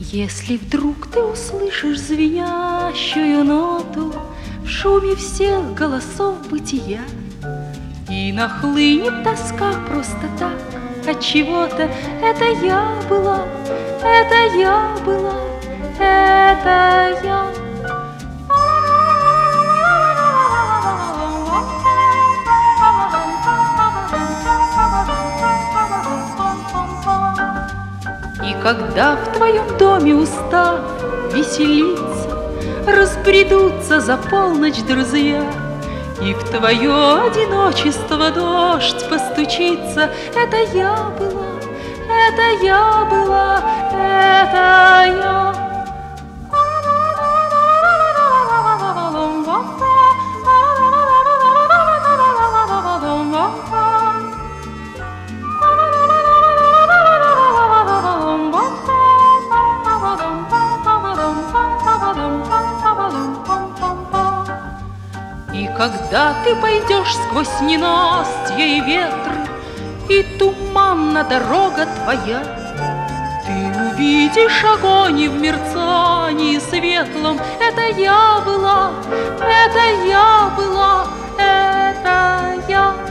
Если вдруг ты услышишь звенящую ноту в шуме всех голосов бытия, и нахлынет тоска просто так от чего-то, это я была, это я была, это я. И когда в твоем доме устав веселиться, разбредутся за полночь друзья, и в твое одиночество дождь постучится, это я была, это я была, это я. И когда ты пойдешь сквозь ненастье и ветры, и туманна дорога твоя, ты увидишь огонь в мерцании светлом. Это я была, это я была, это я.